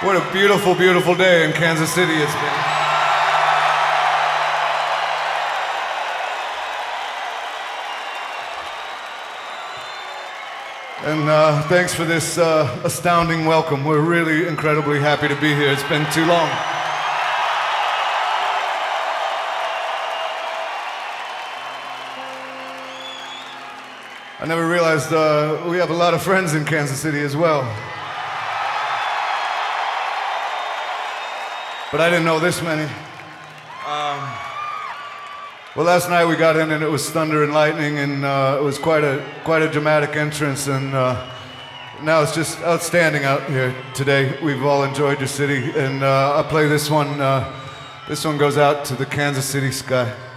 What a beautiful, beautiful day in Kansas City it's been. And thanks for this astounding welcome. We're really incredibly happy to be here. It's been too long. I never realized we have a lot of friends in Kansas City as well. But I didn't know this many. Well, last night we got in and it was thunder and lightning, and it was quite a dramatic entrance, and now it's just outstanding out here today. We've all enjoyed your city, and I'll play this one. This one goes out to the Kansas City sky.